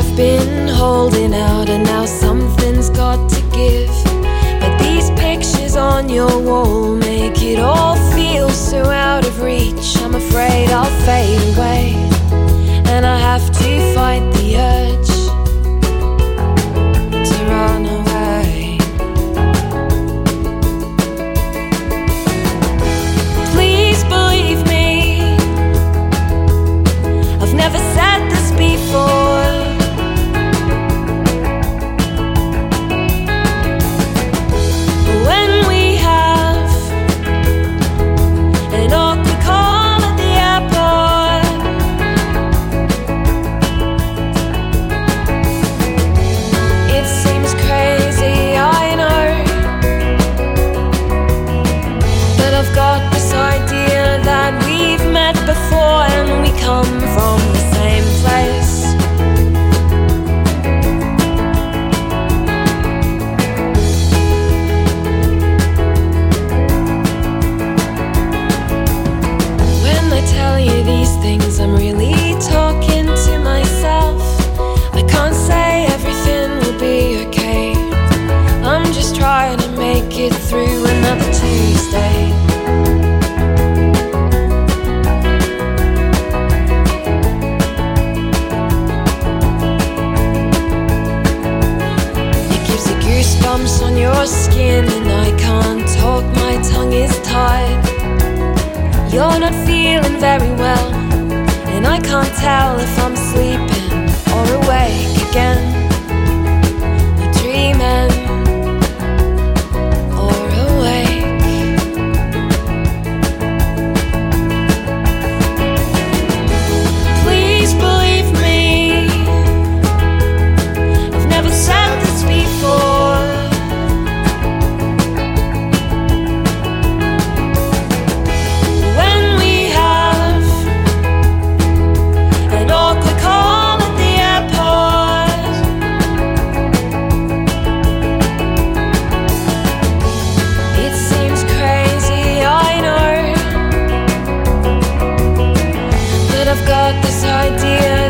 I've been holding out and now something's got to give. But these pictures on your wall make it all feel so out of reach. I'm afraid I'll fade away, and I have to fight the urge to run away. Please believe me, I've never said this before. When we have an awkward call at the airport, it seems crazy, I know, but I've got this idea that we've met before and we come from the same place. When I tell you these things, I'm really talking to myself. I can't say everything will be okay. I'm just trying to make it through another Tuesday. It gives you goosebumps on your skin, and I can't talk, my tongue is tied. You're not feeling very well, and I can't tell if I'm sleeping or awake again, or dreaming or awake. Please believe me, I've never said this before. When we have an awkward call at the airport, it seems crazy, I know, but I've got this idea